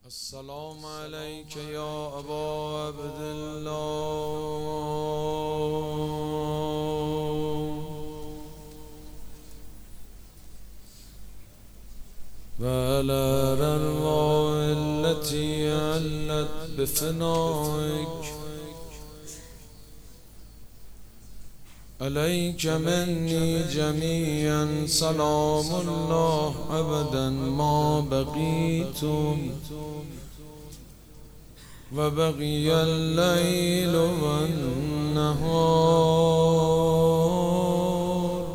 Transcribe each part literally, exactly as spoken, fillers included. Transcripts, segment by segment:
السلام عليك يا أبا عبد الله وعلى الأرواح التي علت بفنائك عليك مني جميعا سلام الله أبدا ما بقيتم وبقي الليل والنهار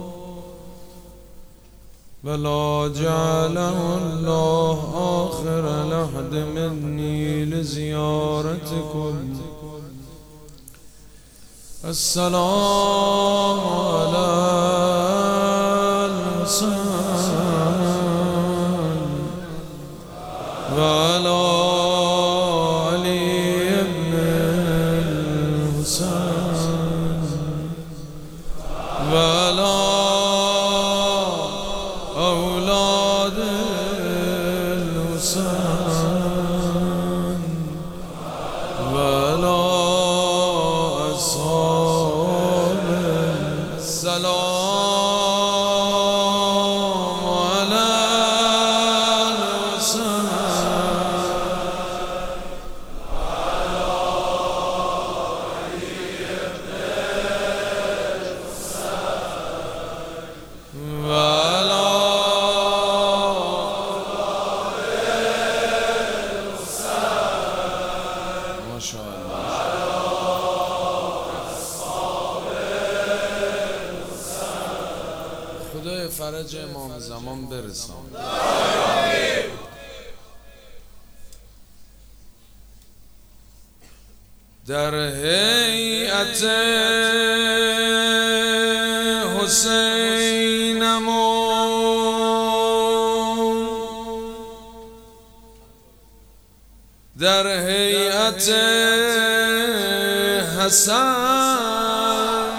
ولا جعله الله آخر لحد مني لزيارتكم. السلام على الحسين وعلى علي بن الحسين وعلى أولاد الحسين وعلى السلام على الحسين وعلى علي بن الحسين وعلى أولاد الحسين ما شاء الله. خدای فرج امام زمان برسان. در هیئت حسینمون در هیئت حسن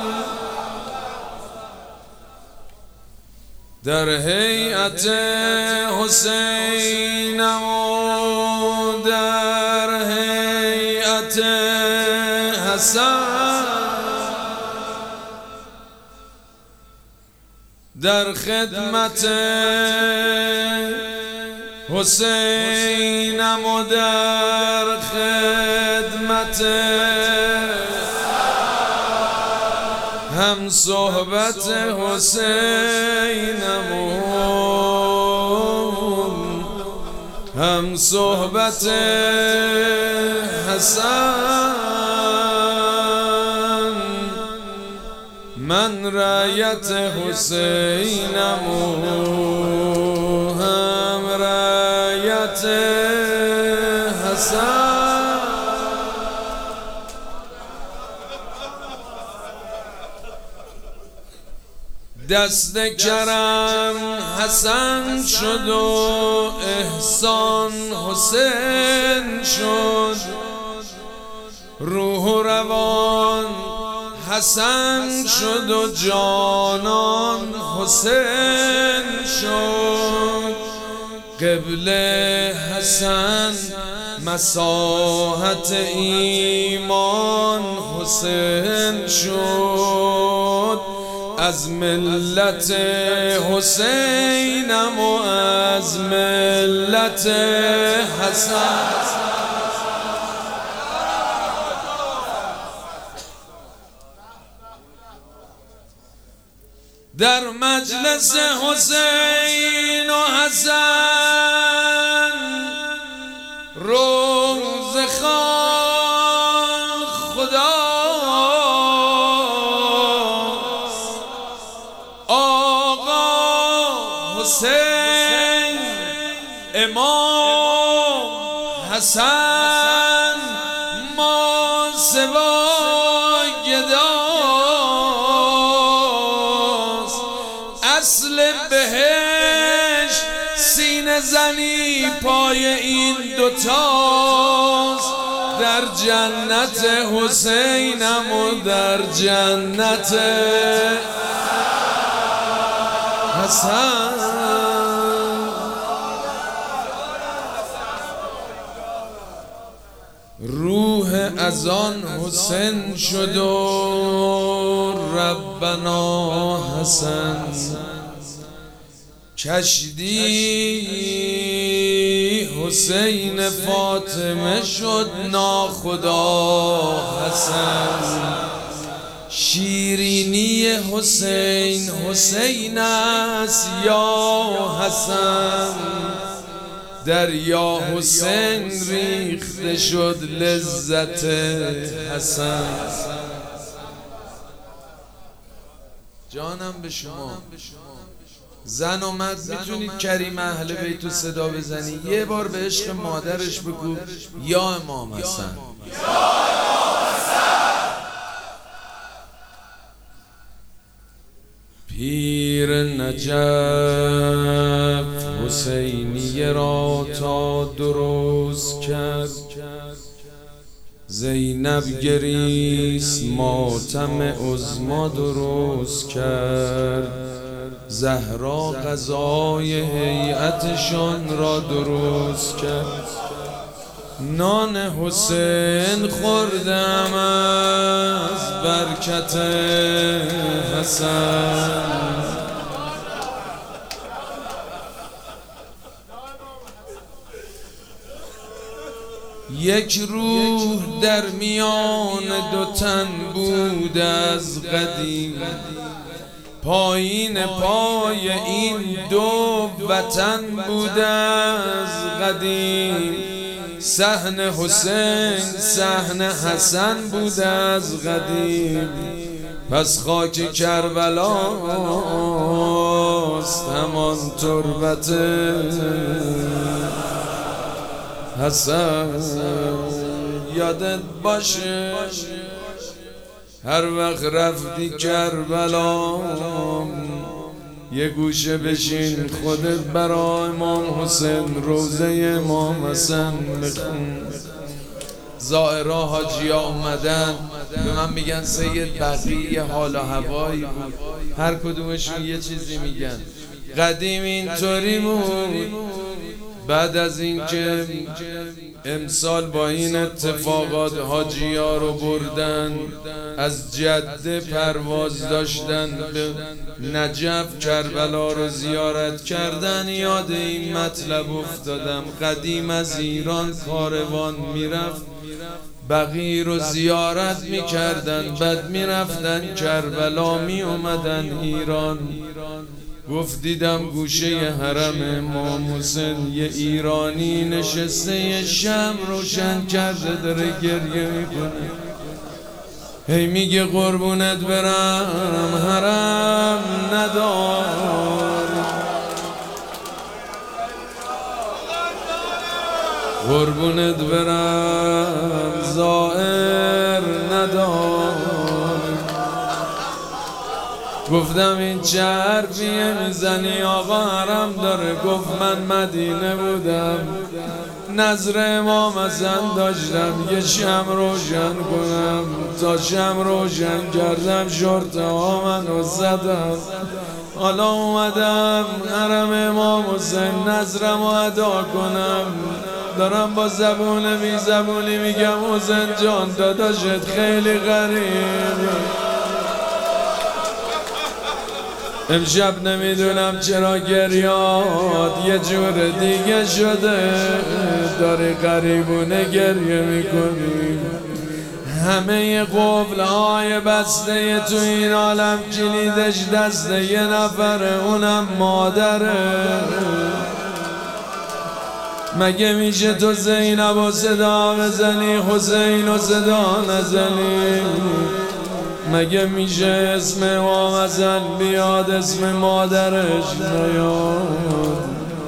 در هیئت حسینم و در هیئت حسن در خدمت حسینم و در خدمت هم صحبت حسینمون هم صحبت حسن من رعیت حسینمون هم رعیت حسن دست کرم حسن شد و احسان حسین شد روح و روان حسن شد و جانان حسین شد قبله حسن مساحت ایمان حسین شد از ملت حسینم و از ملت حسن در مجلس حسین و حسن روز خان خدا حسین امام حسن ما سوای گداست اصل بهش سینه زنی پای این دوتاست در جنت حسینم و در جنت حسن روح از آن حسین شد و ربنا حسن. کشتی حسین فاطمه شد ناخدا حسن. شیرینی حسین حسین است یا حسن. دریا حسین ریخته شد لذت حسن. جانم به شما زن و مرد میتونید کریم اهل بیتو صدا بزنی یه بار به عشق مادرش بگو یا امام حسن. پیر نجف حسینیه را تا درست کرد. زینب گریست ماتم عظما درست کرد. زهرا غذای هیئتشان را درست کرد. نان حسین خوردم از برکت حسن. یک روح در میان دو تن بود از قدیم. پایین پای این دو وطن بود از قدیم. صحن حسین صحن حسن بود از قدیم. پس خاک کربلاست همان تربت حسن. یادت باشه هر وقت رفتی کربلا یه گوشه بشین خودت برای امام حسین روزه امام حسن بخون. زائرها حاجیا اومدن به من میگن سید بقیه حال و هوایی بود. هر کدومشون یه چیزی میگن. قدیم اینطوری بود. بعد از اینکه امسال با این اتفاقات حاجی‌ها رو بردن از جده پرواز داشتن به نجف کربلا رو زیارت کردن یاد این مطلب افتادم. قدیم از ایران کاروان میرفت بقیه رو زیارت میکردن بعد میرفتن کربلا میومدن ایران. گفت دیدم گوشه حرم امام حسین یه ایرانی نشسته یه شمع روشن کرده داره گریه میکنه. هی میگه قربونت برم حرم نداری. قربونت برم زائر نداری. گفتم این چه حرفیه میزنی آقا حرم داره. گفت من مدینه بودم نظر امام حسن داشتم یه شمع روشن کنم. تا شمع روشن کردم شرطه ها منو زدم. حالا اومدم حرم امام حسین نظرم رو ادا کنم. دارم با زبون بی زبونی میگم حسین جان داداشت خیلی غریبه. امشب نمیدونم چرا گریاد یه جور دیگه شده. داری غریبونه گریه میکنی. همه قفل های بسته تو این عالم کلیدش دسته یه نفره اونم مادره. مگه میشه تو زینب و صدا بزنی حسین و صدا نزنی؟ مگه میشه اسم امام حسن بیاد اسم مادرش نیاد؟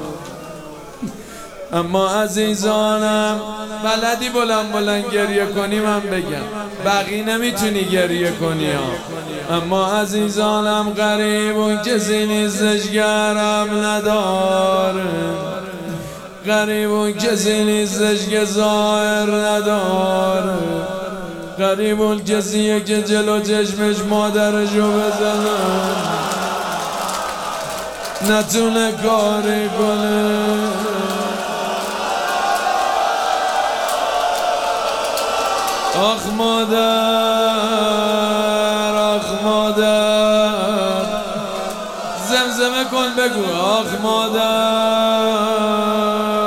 اما عزیزانم بلدی بلند بلند گریه کنی من بگم بقیه نمیتونی گریه کنی ها. اما عزیزانم غریب اون کسی نیستش گرم نداره. غریب اون کسی نیستش که ظاهر نداره. غریب اون کسیه که جلو چشمش مادرشو بزنه نتونه کاری کنه. آخ مادر آخ مادر زمزمه کن بگو آخ مادر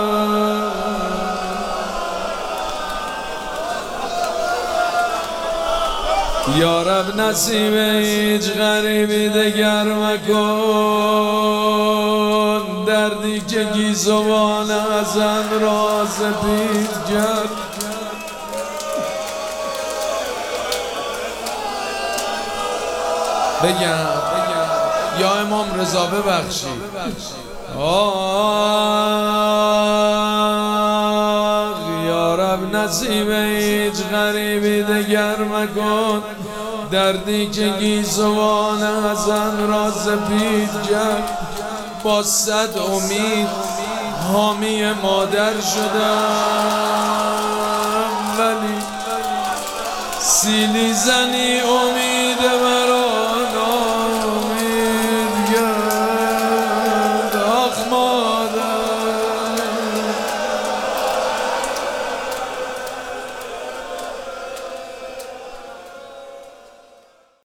یا رب نصیب هیچ غریبی دگر مکن دردی که گیزوان حسن را سپید کرد بگم یا امام رضا ببخشی آه یا رب نصیب هیچ غریبی دگر مکن دردی که گیزوان حسن را سپید کرد با صد امید حامی مادر شدم ولی سیلی زنی امید من